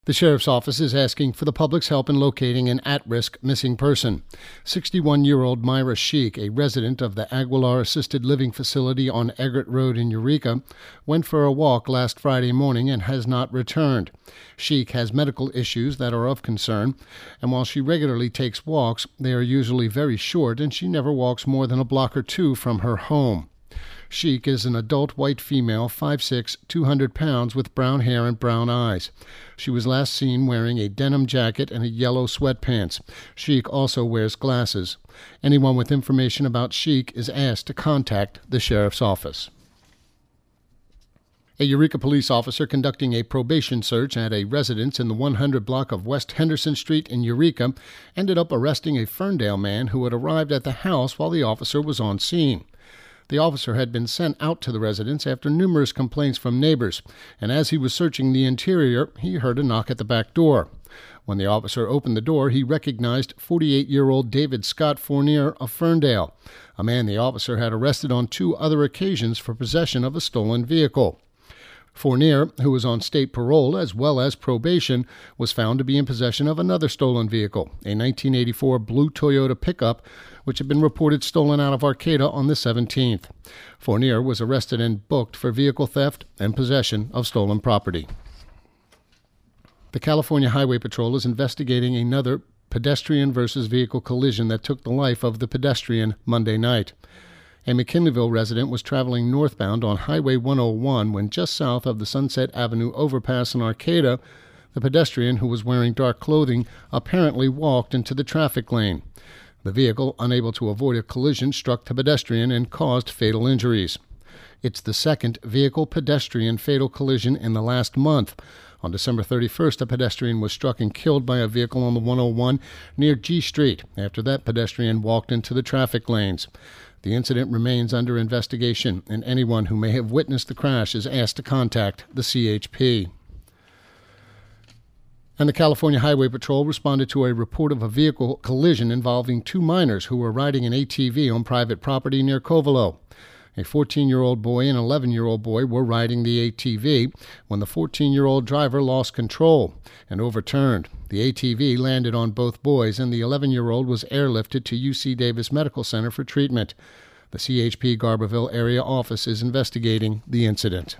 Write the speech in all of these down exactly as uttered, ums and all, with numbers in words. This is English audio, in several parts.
The Sheriff's Office is asking for the public's help in locating an at-risk missing person. sixty-one-year-old Myra Sheik, a resident of the Aguilar Assisted Living Facility on Eggert Road in Eureka, went for a walk last Friday morning and has not returned. Sheik has medical issues that are of concern, and while she regularly takes walks, they are usually very short and she never walks more than a block or two from her home. Sheik is an adult white female, five foot six, two hundred pounds, with brown hair and brown eyes. She was last seen wearing a denim jacket and a yellow sweatpants. Sheik also wears glasses. Anyone with information about Sheik is asked to contact the Sheriff's Office. A Eureka police officer conducting a probation search at a residence in the one hundred block of West Henderson Street in Eureka ended up arresting a Ferndale man who had arrived at the house while the officer was on scene. The officer had been sent out to the residence after numerous complaints from neighbors, and as he was searching the interior, he heard a knock at the back door. When the officer opened the door, he recognized forty-eight-year-old David Scott Fournier of Ferndale, a man the officer had arrested on two other occasions for possession of a stolen vehicle. Fournier, who was on state parole as well as probation, was found to be in possession of another stolen vehicle, a nineteen eighty-four blue Toyota pickup, which had been reported stolen out of Arcata on the seventeenth. Fournier was arrested and booked for vehicle theft and possession of stolen property. The California Highway Patrol is investigating another pedestrian versus vehicle collision that took the life of the pedestrian Monday night. A McKinleyville resident was traveling northbound on Highway one oh one when just south of the Sunset Avenue overpass in Arcata, the pedestrian, who was wearing dark clothing, apparently walked into the traffic lane. The vehicle, unable to avoid a collision, struck the pedestrian and caused fatal injuries. It's the second vehicle-pedestrian fatal collision in the last month. On December thirty-first, a pedestrian was struck and killed by a vehicle on the one oh one near G Street. After that, pedestrian walked into the traffic lanes. The incident remains under investigation, and anyone who may have witnessed the crash is asked to contact the C H P. And the California Highway Patrol responded to a report of a vehicle collision involving two minors who were riding an A T V on private property near Covelo. A fourteen-year-old boy and an eleven-year-old boy were riding the A T V when the fourteen-year-old driver lost control and overturned. The A T V landed on both boys, and the eleven-year-old was airlifted to U C Davis Medical Center for treatment. The C H P Garberville area office is investigating the incident.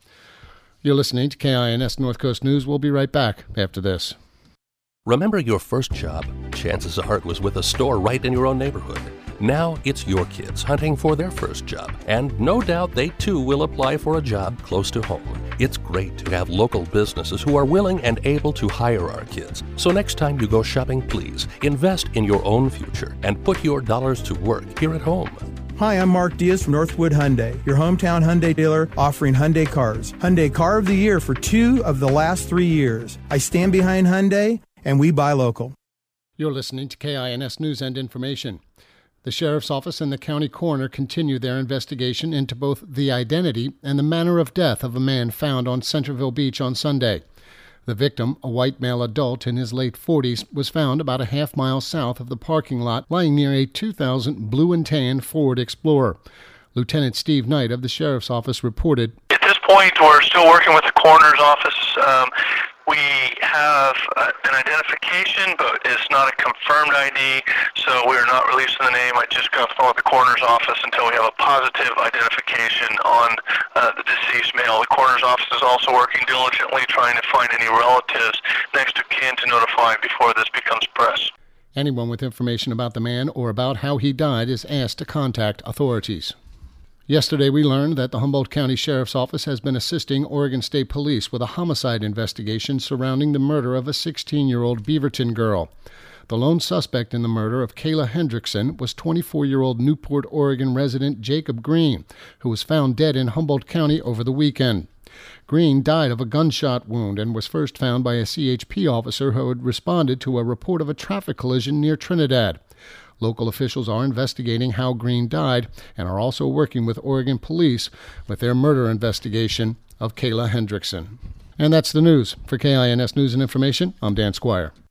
You're listening to K I N S North Coast News. We'll be right back after this. Remember your first job? Chances are it was with a store right in your own neighborhood. Now it's your kids hunting for their first job, and no doubt they too will apply for a job close to home. It's great to have local businesses who are willing and able to hire our kids. So next time you go shopping, please invest in your own future and put your dollars to work here at home. Hi, I'm Mark Diaz from Northwood Hyundai, your hometown Hyundai dealer offering Hyundai cars. Hyundai Car of the Year for two of the last three years. I stand behind Hyundai, and we buy local. You're listening to K I N S News and Information. The Sheriff's Office and the County Coroner continue their investigation into both the identity and the manner of death of a man found on Centerville Beach on Sunday. The victim, a white male adult in his late forties, was found about a half mile south of the parking lot, lying near a two thousand blue and tan Ford Explorer. Lieutenant Steve Knight of the Sheriff's Office reported, "At this point, we're still working with the coroner's office. Um, we have uh, an identification, but it's not a confirmed I D, so we are not releasing the name. I just got phone with the coroner's office until we have a positive identification on uh, the deceased male. The coroner's office is also working diligently trying to find any relatives next of kin to notify before this becomes press." Anyone with information about the man or about how he died is asked to contact authorities. Yesterday, we learned that the Humboldt County Sheriff's Office has been assisting Oregon State Police with a homicide investigation surrounding the murder of a sixteen-year-old Beaverton girl. The lone suspect in the murder of Kayla Hendrickson was twenty-four-year-old Newport, Oregon resident Jacob Green, who was found dead in Humboldt County over the weekend. Green died of a gunshot wound and was first found by a C H P officer who had responded to a report of a traffic collision near Trinidad. Local officials are investigating how Green died and are also working with Oregon police with their murder investigation of Kayla Hendrickson. And that's the news. For K I N S News and Information, I'm Dan Squire.